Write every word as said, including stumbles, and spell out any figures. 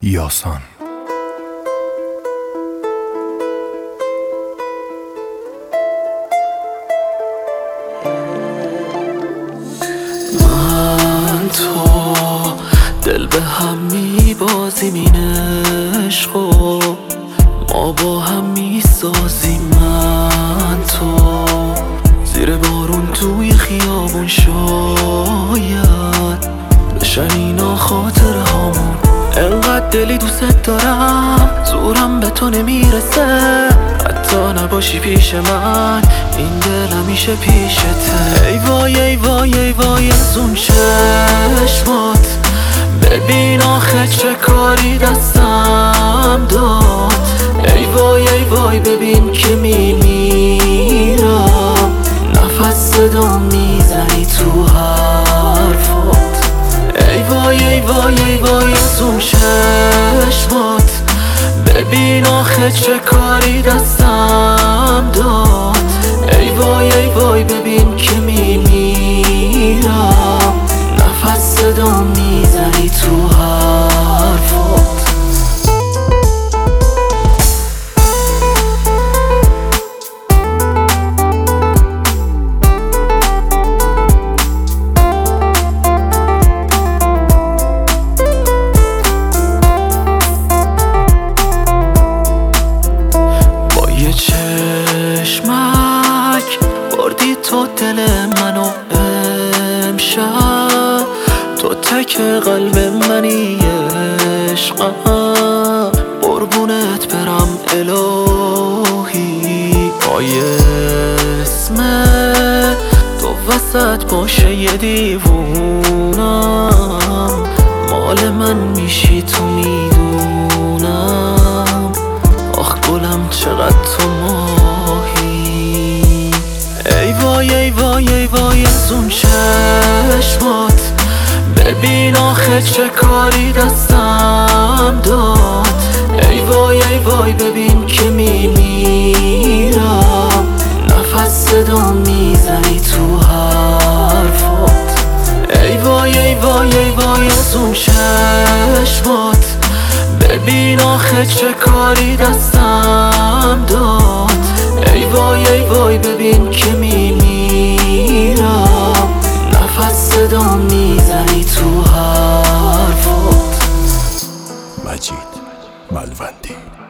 یاسان. من تو دل به هم میبازیم، این عشق و ما با هم میسازیم. من تو زیر بارون توی خیابون شاید بشن اینا خاطره هامون. انقدر دلی دوست دارم زورم به تو نمیرسه، حتی نباشی پیش من این دل همیشه پیشته. ای وای ای وای ای وای از اون چشمات، ببین آخه چه کاری دستم داد. ای وای ای وای ببین که میمیرم، نفس صدا میزنی تو حرفات. ای وای ای وای ای وای از اون چشمات، ببین آخه چه کاری دستم داد. ای وای ای وای ببین که میمیرم، نفس صدا میزنی تو حرفات. یه چشمک بردی تو دل منو امشب، تو تک قلب منی عشقم. قربونت برم الهی، پای اسم تو وسط باشه یه دیوونم، مال من میشی تو میدونم. آخ گلم چقدر تو ماهی. ای وای ای وای ای وای از اون چشمات، ببین آخه چه کاری دستم داد. ای وای ای وای ببین که میمیرم، نفس صدا میزنی تو حرفات. ای وای ای وای ای وای از اون چشمات، ببین آخه چه کاری دستم داد. ای وای ای وای ببین که میمیرم، نفس صدا میزنی تو حرفات. مجید ملوندی.